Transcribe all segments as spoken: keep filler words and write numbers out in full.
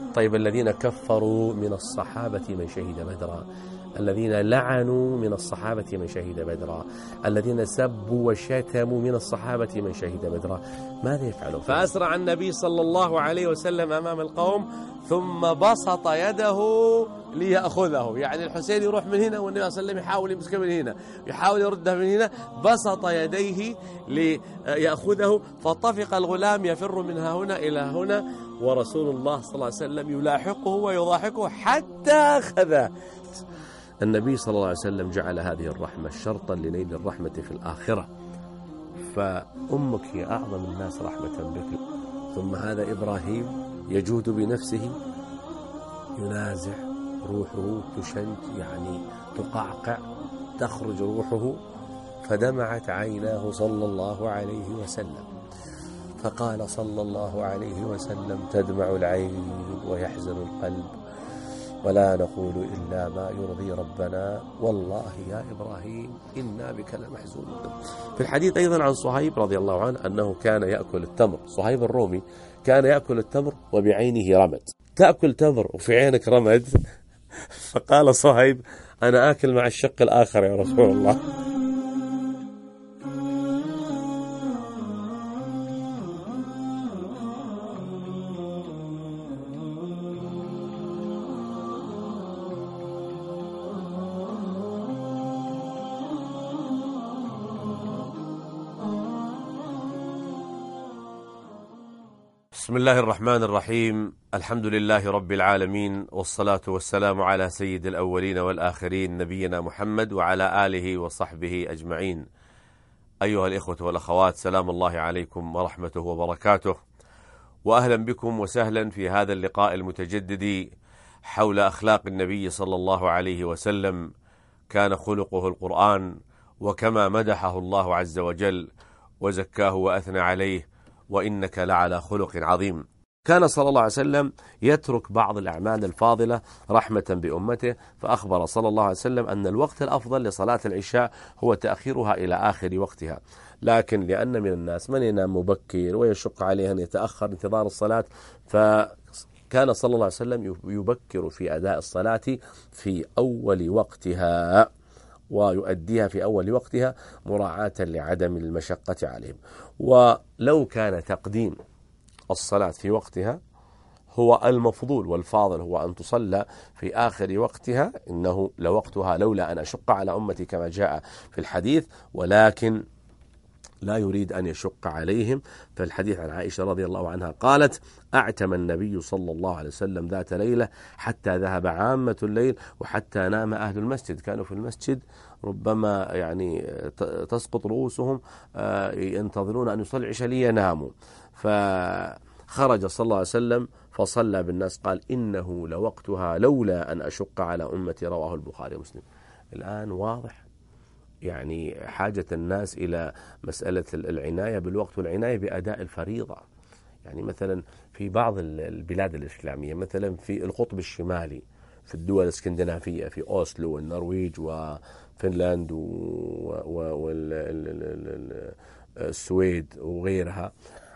طيب الذين كفروا من الصحابة من شهد بدرا، الذين لعنوا من الصحابة من شهد بدرا، الذين سبوا وشتموا من الصحابة من شهد بدرا، ماذا يفعلون؟ فأسرع النبي صلى الله عليه وسلم أمام القوم ثم بسط يده ليأخذه، يعني الحسين يروح من هنا والنبي صلى الله عليه وسلم يحاول يمسكه من هنا، يحاول يرده من هنا، بسط يديه ليأخذه، فطفق الغلام يفر من هنا إلى هنا، ورسول الله صلى الله عليه وسلم يلاحقه ويضاحكه حتى أخذه. النبي صلى الله عليه وسلم جعل هذه الرحمة شرطا لنيل الرحمة في الآخرة، فأمك هي أعظم الناس رحمة بك. ثم هذا إبراهيم يجود بنفسه، ينازع روحه، تشنج يعني تقعقع، تخرج روحه، فدمعت عيناه صلى الله عليه وسلم، فقال صلى الله عليه وسلم: تدمع العين ويحزن القلب ولا نقول إلا ما يرضي ربنا، والله يا إبراهيم إنا بك لمحزونون. في الحديث أيضا عن صهيب رضي الله عنه أنه كان يأكل التمر، صهيب الرومي كان يأكل التمر وبعينه رمد. تأكل تمر وفي عينك رمد؟ فقال صهيب: أنا آكل مع الشق الآخر يا رسول الله. بسم الله الرحمن الرحيم، الحمد لله رب العالمين، والصلاة والسلام على سيد الأولين والآخرين نبينا محمد وعلى آله وصحبه أجمعين. أيها الإخوة والأخوات، سلام الله عليكم ورحمته وبركاته، وأهلا بكم وسهلا في هذا اللقاء المتجدد حول أخلاق النبي صلى الله عليه وسلم. كان خلقه القرآن، وكما مدحه الله عز وجل وزكاه وأثنى عليه: وإنك لعلى خلق عظيم. كان صلى الله عليه وسلم يترك بعض الأعمال الفاضلة رحمة بأمته، فأخبر صلى الله عليه وسلم أن الوقت الأفضل لصلاة العشاء هو تأخيرها إلى آخر وقتها، لكن لأن من الناس من ينام مبكر ويشق عليه أن يتأخر انتظار الصلاة، فكان صلى الله عليه وسلم يبكر في أداء الصلاة في أول وقتها ويؤديها في أول وقتها مراعاة لعدم المشقة عليهم. ولو كان تقديم الصلاة في وقتها هو المفضول والفاضل، هو أن تصلى في آخر وقتها، إنه لوقتها لولا أن أشق على أمتي كما جاء في الحديث، ولكن لا يريد أن يشق عليهم. فالحديث عن عائشة رضي الله عنها قالت: أعتم النبي صلى الله عليه وسلم ذات ليلة حتى ذهب عامة الليل وحتى نام أهل المسجد. كانوا في المسجد ربما يعني تسقط رؤوسهم ينتظرون أن يصلي العشاء ليناموا، فخرج صلى الله عليه وسلم فصلى بالناس، قال: إنه لوقتها لولا أن أشق على أمتي، رواه البخاري ومسلم. الآن واضح يعني حاجة الناس إلى مسألة العناية بالوقت والعناية بأداء الفريضة. يعني مثلا في بعض البلاد الإسلامية، مثلا في القطب الشمالي، في الدول الاسكندنافية، في أوسلو والنرويج وفنلاند والسويد وغيرها،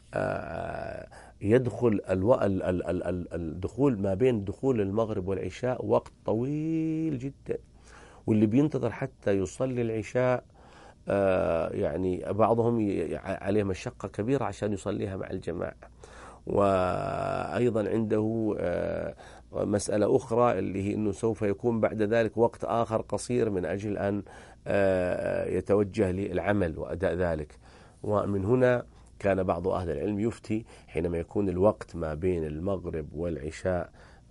يدخل الدخول ما بين دخول المغرب والعشاء وقت طويل جدا، واللي بينتظر حتى يصلي العشاء يعني بعضهم عليه مشقة كبيرة عشان يصليها مع الجماعة. وأيضا عنده مسألة أخرى اللي هي أنه سوف يكون بعد ذلك وقت آخر قصير من أجل أن يتوجه للعمل وأداء ذلك. ومن هنا كان بعض أهل العلم يفتي حينما يكون الوقت ما بين المغرب والعشاء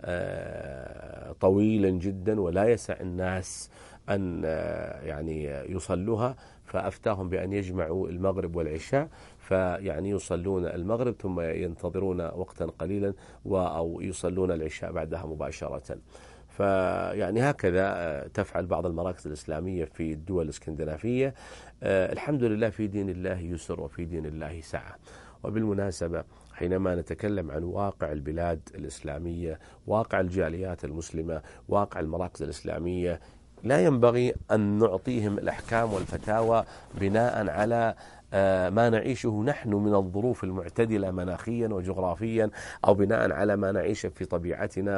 طويلا جدا ولا يسع الناس أن يعني يصلوها، فأفتاهم بأن يجمعوا المغرب والعشاء، فيعني يصلون المغرب ثم ينتظرون وقتا قليلا أو يصلون العشاء بعدها مباشرة. فيعني هكذا تفعل بعض المراكز الإسلامية في الدول الاسكندنافية. الحمد لله في دين الله يسر وفي دين الله سعة. وبالمناسبة حينما نتكلم عن واقع البلاد الإسلامية، واقع الجاليات المسلمة، واقع المراكز الإسلامية، لا ينبغي أن نعطيهم الأحكام والفتاوى بناء على ما نعيشه نحن من الظروف المعتدلة مناخيا وجغرافيا، أو بناء على ما نعيش في طبيعتنا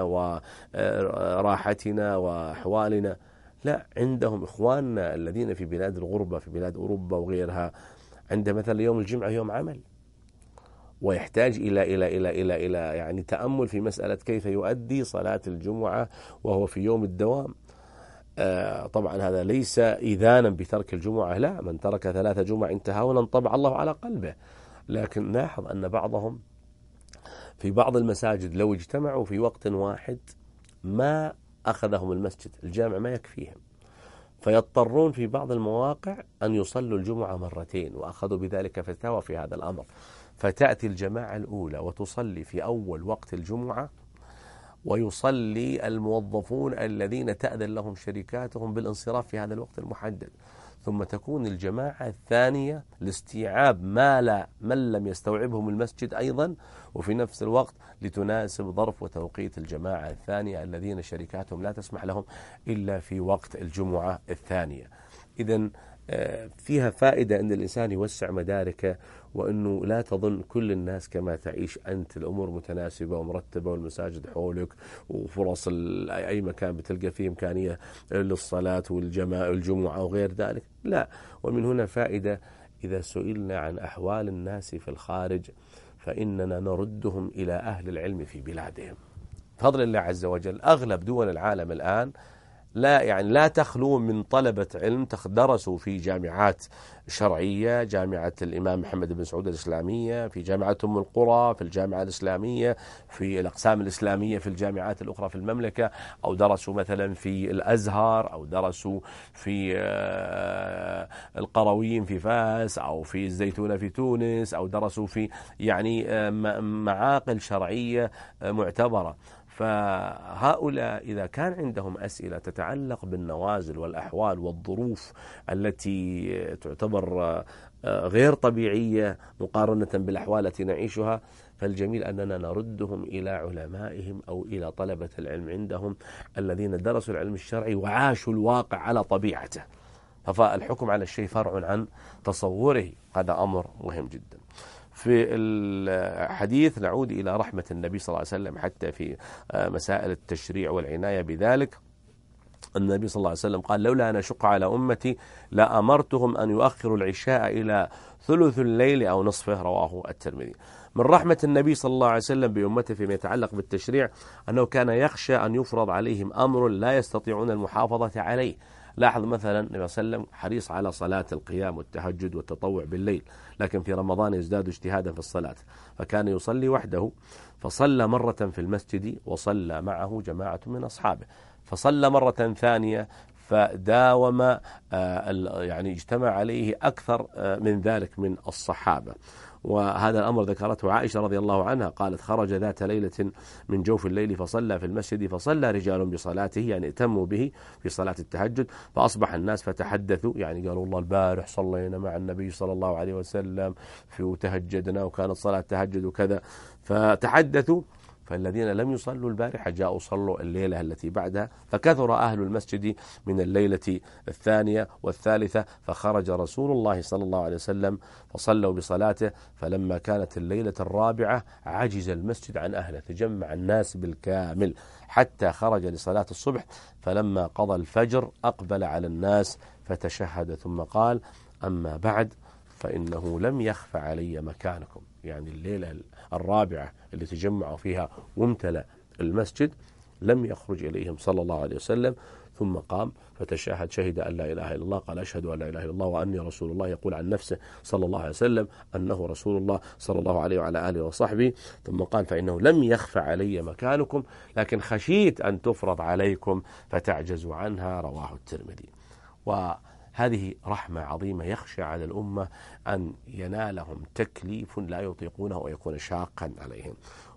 وراحتنا وأحوالنا. لا، عندهم إخواننا الذين في بلاد الغربة في بلاد أوروبا وغيرها، عند مثلا يوم الجمعة يوم عمل، ويحتاج إلى إلى إلى إلى إلى يعني تأمل في مسألة كيف يؤدي صلاة الجمعة وهو في يوم الدوام. آه طبعا هذا ليس إذانا بترك الجمعة، لا، من ترك ثلاث جمع انتهى طبع الله على قلبه. لكن لاحظ أن بعضهم في بعض المساجد لو اجتمعوا في وقت واحد ما أخذهم المسجد، الجامع ما يكفيهم، فيضطرون في بعض المواقع أن يصلوا الجمعة مرتين، وأخذوا بذلك فتاوى في هذا الأمر. فتأتي الجماعة الأولى وتصلي في أول وقت الجمعة، ويصلي الموظفون الذين تأذن لهم شركاتهم بالانصراف في هذا الوقت المحدد، ثم تكون الجماعة الثانية لاستيعاب ما لا من لم يستوعبهم المسجد أيضا، وفي نفس الوقت لتناسب ظرف وتوقيت الجماعة الثانية الذين شركاتهم لا تسمح لهم إلا في وقت الجمعة الثانية. إذن فيها فائدة أن الإنسان يوسع مداركه، وأنه لا تظن كل الناس كما تعيش أنت، الأمور متناسبة ومرتبة والمساجد حولك وفرص أي مكان بتلقى فيه إمكانية للصلاة والجماعة والجمعة وغير ذلك. لا، ومن هنا فائدة إذا سئلنا عن أحوال الناس في الخارج فإننا نردهم إلى أهل العلم في بلادهم. بفضل الله عز وجل أغلب دول العالم الآن لا يعني لا تخلو من طلبة علم درسوا في جامعات شرعية، جامعة الإمام محمد بن سعود الإسلامية، في جامعة أم القرى، في الجامعة الإسلامية، في الأقسام الإسلامية في الجامعات الأخرى في المملكة، أو درسوا مثلا في الأزهر، أو درسوا في القرويين في فاس، أو في الزيتونة في تونس، أو درسوا في يعني معاقل شرعية معتبرة. فهؤلاء إذا كان عندهم أسئلة تتعلق بالنوازل والأحوال والظروف التي تعتبر غير طبيعية مقارنة بالأحوال التي نعيشها، فالجميل أننا نردهم إلى علمائهم أو إلى طلبة العلم عندهم الذين درسوا العلم الشرعي وعاشوا الواقع على طبيعته. فالحكم على الشيء فرع عن تصوره، هذا أمر مهم جدا. في الحديث نعود إلى رحمة النبي صلى الله عليه وسلم حتى في مسائل التشريع والعناية بذلك. النبي صلى الله عليه وسلم قال: لولا أن أشق على أمتي لأمرتهم أن يؤخروا العشاء إلى ثلث الليل أو نصفه، رواه الترمذي. من رحمة النبي صلى الله عليه وسلم بأمته فيما يتعلق بالتشريع أنه كان يخشى أن يفرض عليهم أمر لا يستطيعون المحافظة عليه. لاحظ مثلا النبي صلى الله عليه وسلم حريص على صلاة القيام والتهجد والتطوع بالليل، لكن في رمضان يزداد اجتهادا في الصلاة، فكان يصلي وحده، فصلى مرة في المسجد وصلى معه جماعة من أصحابه، فصلى مرة ثانية فداوم يعني اجتمع عليه أكثر من ذلك من الصحابة. وهذا الأمر ذكرته عائشة رضي الله عنها، قالت: خرج ذات ليلة من جوف الليل فصلى في المسجد، فصلى رجال بصلاته، يعني اتموا به في صلاة التهجد، فأصبح الناس فتحدثوا، يعني قالوا: الله البارح صلينا مع النبي صلى الله عليه وسلم في وتهجدنا وكانت صلاة تهجد وكذا، فتحدثوا. فالذين لم يصلوا البارحة جاءوا صلوا الليلة التي بعدها، فكثر أهل المسجد من الليلة الثانية والثالثة، فخرج رسول الله صلى الله عليه وسلم فصلوا بصلاته. فلما كانت الليلة الرابعة عجز المسجد عن أهله، تجمع الناس بالكامل حتى خرج لصلاة الصبح، فلما قضى الفجر أقبل على الناس فتشهد ثم قال: أما بعد فإنه لم يخف علي مكانكم. يعني الليلة الرابعة اللي تجمعوا فيها وامتلأ المسجد لم يخرج إليهم صلى الله عليه وسلم، ثم قام فتشهد، شهد أن لا إله إلا الله، قال: أشهد أن لا إله إلا الله وأني رسول الله، يقول عن نفسه صلى الله عليه وسلم أنه رسول الله صلى الله عليه وعلى آله وصحبه. ثم قال: فإنه لم يخف علي مكانكم، لكن خشيت أن تفرض عليكم فتعجزوا عنها، رواه الترمذي. وهذه رحمة عظيمة، يخشى على الأمة أن ينالهم تكليف لا يطيقونه ويكون شاقا عليهم،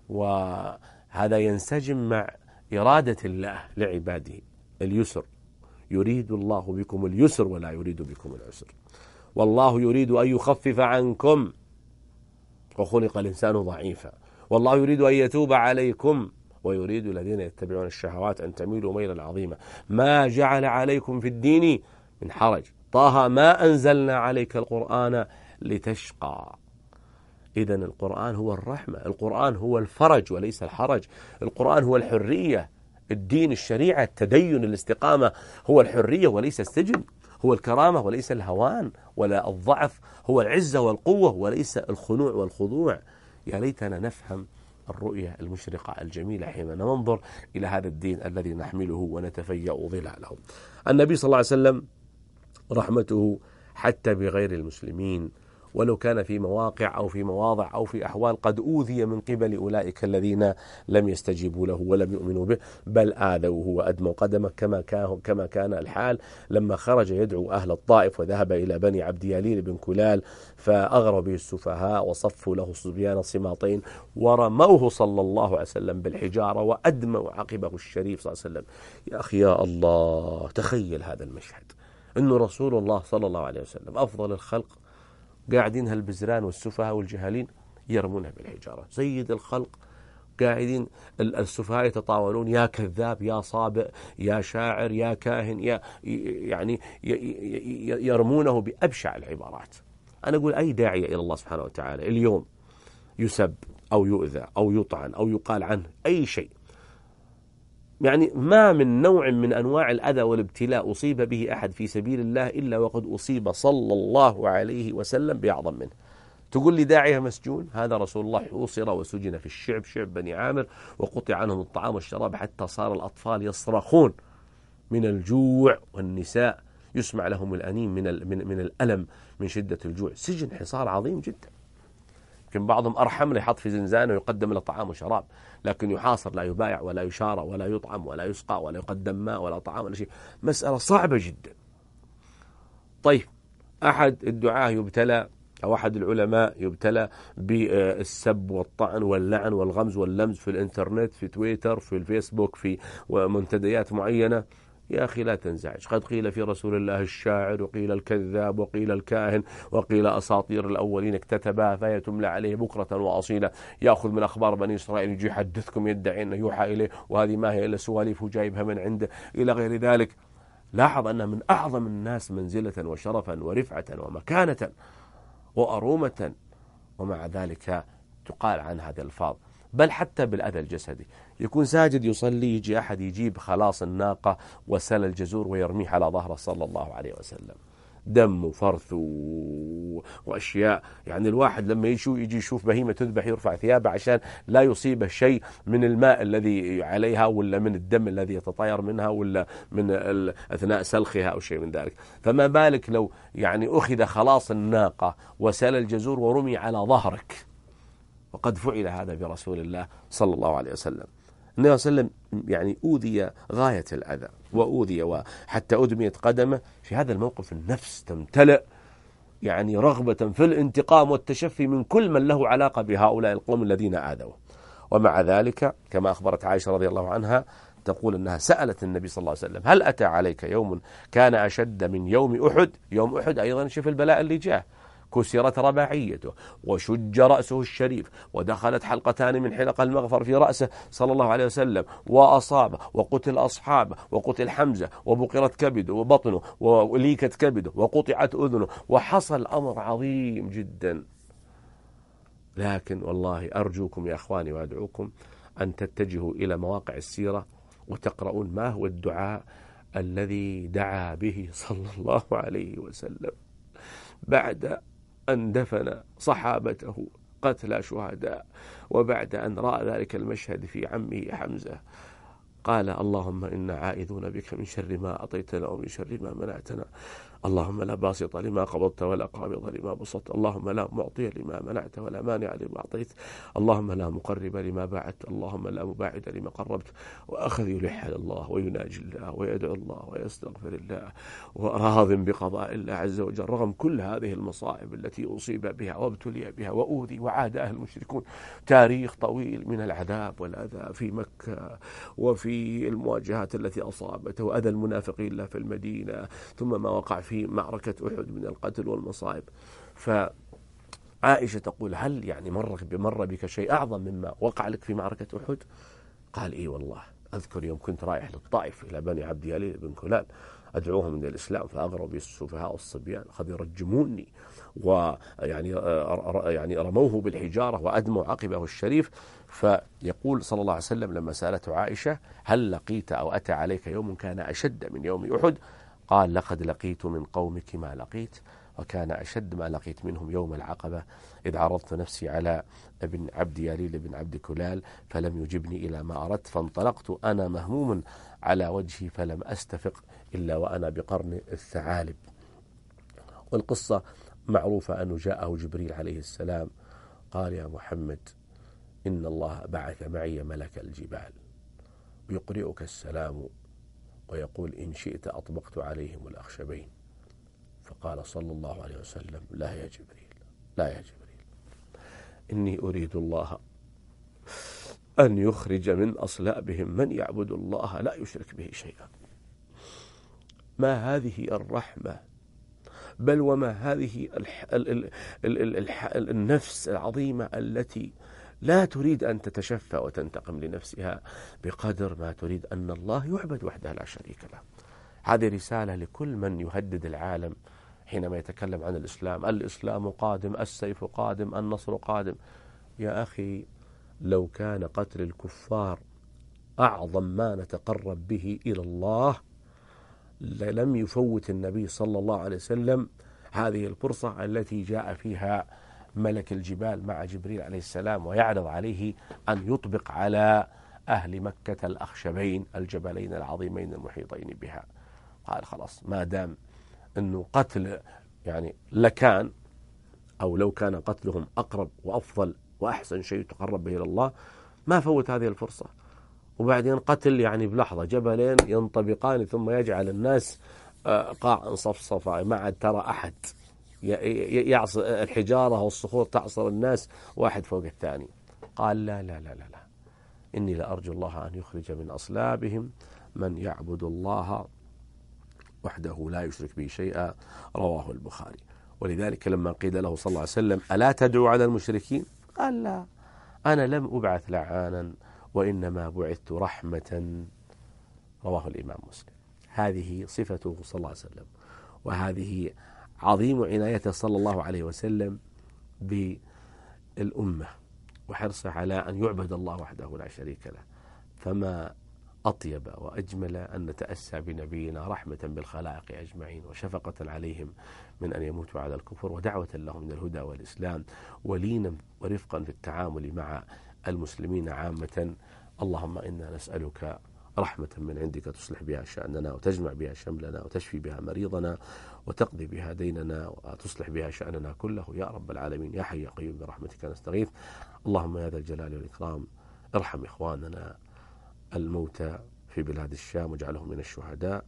وهذا ينسجم مع إرادة الله لعباده اليسر. يريد الله بكم اليسر ولا يريد بكم العسر، والله يريد أن يخفف عنكم وخلق الإنسان ضعيفا، والله يريد أن يتوب عليكم ويريد الذين يتبعون الشهوات أن تميلوا ميلا عظيما. ما جعل عليكم في الدين من حرج. طه ما أنزلنا عليك القرآن لتشقى. إذن القرآن هو الرحمة، القرآن هو الفرج وليس الحرج، القرآن هو الحرية، الدين الشريعة التدين الاستقامة هو الحرية وليس السجن، هو الكرامة وليس الهوان ولا الضعف، هو العزة والقوة وليس الخنوع والخضوع. يا ليتنا نفهم الرؤية المشرقة الجميلة حين ننظر إلى هذا الدين الذي نحمله ونتفيأ ظلاله. النبي صلى الله عليه وسلم رحمته حتى بغير المسلمين، ولو كان في مواقع أو في مواضع أو في أحوال قد أوذي من قبل أولئك الذين لم يستجيبوا له ولم يؤمنوا به، بل آذوه وأدموا قدمه، كما كان كما كان الحال لما خرج يدعو أهل الطائف وذهب إلى بني عبد يليل بن كلال فأغروا به السفهاء وصفوا له صبيان صماطين ورموه صلى الله عليه وسلم بالحجارة وأدموا عقبه الشريف صلى الله عليه وسلم. يا أخي يا الله، تخيل هذا المشهد، أنه رسول الله صلى الله عليه وسلم أفضل الخلق قاعدين هالبزران والسفهاء والجهالين يرمونه بالحجارة، سيد الخلق قاعدين السفهاء يتطاولون يا كذاب يا صابئ يا شاعر يا كاهن يا يعني يرمونه بأبشع العبارات. أنا أقول أي داعية إلى الله سبحانه وتعالى اليوم يسب أو يؤذى أو يطعن أو يقال عنه أي شيء، يعني ما من نوع من أنواع الأذى والابتلاء أصيب به أحد في سبيل الله إلا وقد أصيب صلى الله عليه وسلم بأعظم منه. تقول لي داعية مسجون؟ هذا رسول الله حوصر وسجن في الشعب، شعب بني عامر، وقطع عنهم الطعام والشراب حتى صار الأطفال يصرخون من الجوع والنساء يسمع لهم الأنين من من من الألم من شدة الجوع. سجن حصار عظيم جدا، يمكن بعضهم أرحم ليحط في زنزانة ويقدم له طعام وشراب، لكن يحاصر لا يبايع ولا يشارى ولا يطعم ولا يسقى ولا يقدم ماء ولا طعام ولا شيء. مسألة صعبة جدا. طيب أحد الدعاة يبتلى أو أحد العلماء يبتلى بالسب والطعن واللعن والغمز واللمز في الإنترنت، في تويتر، في الفيسبوك، في منتديات معينة. يا أخي لا تنزعج، قد قيل في رسول الله الشاعر وقيل الكذاب وقيل الكاهن وقيل أساطير الأولين اكتتبها فهي تملى عليه بكرة وأصيلا، يأخذ من أخبار بني إسرائيل يجي يحدثكم يدعي أنه يوحى إليه وهذه ما هي إلا سواليف جايبها من عنده إلى غير ذلك. لاحظ أنه من أعظم الناس منزلة وشرفا ورفعة ومكانة وأرومة، ومع ذلك تقال عن هذا الألفاظ. بل حتى بالأذى الجسدي، يكون ساجد يصلي يجي أحد يجيب خلاص الناقة وسل الجزور ويرميه على ظهره صلى الله عليه وسلم، دم وفرث وأشياء. يعني الواحد لما يشوف يجي يشوف بهيمة تذبح يرفع ثيابه عشان لا يصيبه شيء من الماء الذي عليها ولا من الدم الذي يتطاير منها ولا من أثناء سلخها أو شيء من ذلك، فما بالك لو يعني أخذ خلاص الناقة وسل الجزور ورمي على ظهرك. وقد فعل هذا برسول الله صلى الله عليه وسلم. النبي صلى الله عليه وسلم يعني أوذي غاية الأذى وأوذي وحتى أدميت قدمه. في هذا الموقف النفس تمتلئ يعني رغبة في الانتقام والتشفي من كل من له علاقة بهؤلاء القوم الذين آذوه. ومع ذلك كما أخبرت عائشة رضي الله عنها تقول أنها سألت النبي صلى الله عليه وسلم هل أتى عليك يوم كان أشد من يوم أحد؟ يوم أحد أيضا شوف البلاء اللي جاء، كسرت رباعيته وشج رأسه الشريف ودخلت حلقتان من حلق المغفر في رأسه صلى الله عليه وسلم وأصابه وقتل أصحابه وقتل حمزة وبقرت كبده وبطنه وليكت كبده وقطعت أذنه وحصل أمر عظيم جدا. لكن والله أرجوكم يا أخواني وأدعوكم أن تتجهوا إلى مواقع السيرة وتقرؤون ما هو الدعاء الذي دعا به صلى الله عليه وسلم بعد أن دفن صحابته قتلى شهداء، وبعد أن رأى ذلك المشهد في عمه حمزة قال اللهم إنا عائذون بك من شر ما أعطيتنا ومن شر ما منعتنا، اللهم لا باسط لما قبضت ولا قابض لما بسطت، اللهم لا معطي لما منعت ولا مانع لما أعطيت، اللهم لا مقرب لما باعدت، اللهم لا مباعد لما قربت. وأخذ يلح على الله ويناجي الله ويدعو الله ويستغفر الله وراض بقضاء الله عز وجل رغم كل هذه المصائب التي أصيب بها وابتلي بها وأوذي وعاد أهل المشركون. تاريخ طويل من العذاب والأذى في مكة وفي المواجهات التي أصابته وأذى المنافقين له في المدينة، ثم ما وقع في معركة أحد من القتل والمصائب. فعائشة تقول هل يعني مر بمر بك شيء أعظم مما وقع لك في معركة أحد؟ قال إيه والله أذكر يوم كنت رايح للطائف إلى بني عبد ياليل بن كلال أدعوهم من الإسلام، فأغروا بي السفهاء والصبيان، أخذوا يرجموني ويعني يعني رموه بالحجارة وأدموا عقبه الشريف. فيقول صلى الله عليه وسلم لما سألته عائشة هل لقيت أو أتى عليك يوم كان أشد من يوم أحد؟ قال لقد لقيت من قومك ما لقيت، وكان أشد ما لقيت منهم يوم العقبة إذ عرضت نفسي على ابن عبد ياليل بن عبد كلال فلم يجبني إلى ما أردت، فانطلقت أنا مهموم على وجهي فلم أستفق إلا وأنا بقرن الثعالب. والقصة معروفة أنه جاءه جبريل عليه السلام قال يا محمد إن الله بعث معي ملك الجبال يقرئك السلام ويقول إن شئت أطبقت عليهم الأخشبين. فقال صلى الله عليه وسلم لا يا جبريل، لا يا جبريل، إني أريد الله أن يخرج من أصلابهم من يعبد الله لا يشرك به شيئا. ما هذه الرحمة، بل وما هذه الح... ال... ال... ال... الح... النفس العظيمة التي لا تريد أن تتشفى وتنتقم لنفسها بقدر ما تريد أن الله يعبد وحده لا شريك له. هذه رسالة لكل من يهدد العالم حينما يتكلم عن الإسلام، الإسلام قادم، السيف قادم، النصر قادم. يا أخي لو كان قتل الكفار أعظم ما نتقرب به إلى الله لم يفوت النبي صلى الله عليه وسلم هذه الفرصة التي جاء فيها ملك الجبال مع جبريل عليه السلام ويعرض عليه أن يطبق على أهل مكة الأخشبين الجبلين العظيمين المحيطين بها. قال خلاص ما دام أنه قتل يعني لكان أو لو كان قتلهم أقرب وأفضل وأحسن شيء تقرب به إلى الله ما فوت هذه الفرصة. وبعدين قتل يعني بلحظة جبلين ينطبقان ثم يجعل الناس قاعا صفصفا ما عاد ترى أحد، يعصر الحجارة والصخور تعصر الناس واحد فوق الثاني. قال لا لا لا لا, لا. إني لأرجو الله أن يخرج من أصلابهم من يعبد الله وحده لا يشرك به شيئا، رواه البخاري. ولذلك لما قيل له صلى الله عليه وسلم ألا تدعو على المشركين؟ قال لا، أنا لم أبعث لعانا وإنما بعثت رحمة، رواه الإمام مسلم. هذه صفته صلى الله عليه وسلم، وهذه عظيم عنايته صلى الله عليه وسلم بالأمة وحرصه على أن يعبد الله وحده لا شريك له. فما أطيب وأجمل أن نتأسى بنبينا رحمة بالخلائق أجمعين وشفقة عليهم من أن يموتوا على الكفر ودعوة لهم من الهدى والإسلام ولينا ورفقا في التعامل مع المسلمين عامة. اللهم إنا نسألك رحمة من عندك تصلح بها شأننا وتجمع بها شملنا وتشفي بها مريضنا وتقضي بها ديننا وتصلح بها شأننا كله يا رب العالمين يا حي يا قيوم برحمتك نستغيث. اللهم يا ذا الجلال والإكرام ارحم إخواننا الموتى في بلاد الشام واجعلهم من الشهداء.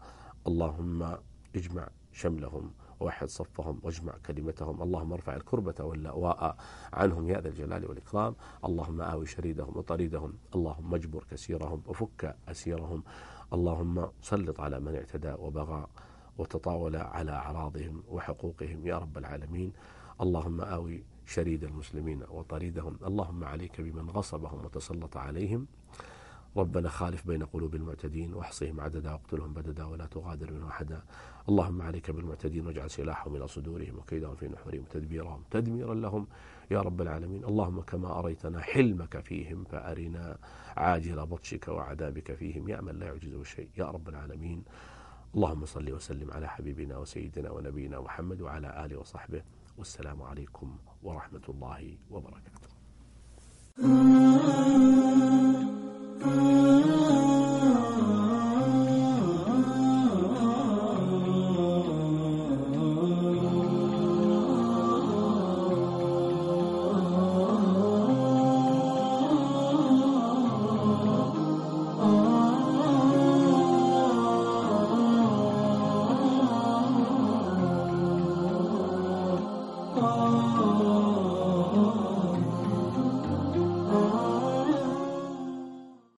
اللهم اجمع شملهم ووحد صفهم واجمع كلمتهم. اللهم ارفع الكربة واللأواء عنهم يا ذا الجلال والإكرام. اللهم آوي شريدهم وطريدهم. اللهم اجبر كسيرهم وفك أسيرهم. اللهم سلط على من اعتدى وبغى وتطاول على أعراضهم وحقوقهم يا رب العالمين. اللهم آوي شريد المسلمين وطريدهم. اللهم عليك بمن غصبهم وتسلط عليهم. ربنا خالف بين قلوب المعتدين واحصهم عددا واقتلهم بددا ولا تغادر منهم أحدا. اللهم عليك بالمعتدين واجعل سلاحهم إلى صدورهم وكيدهم في نحورهم تدبيرهم تدميرا لهم يا رب العالمين. اللهم كما أريتنا حلمك فيهم فأرنا عاجل بطشك وعذابك فيهم يا من لا يعجزه شيء يا رب العالمين. اللهم صل وسلم على حبيبنا وسيدنا ونبينا محمد وعلى آله وصحبه، والسلام عليكم ورحمة الله وبركاته. Oh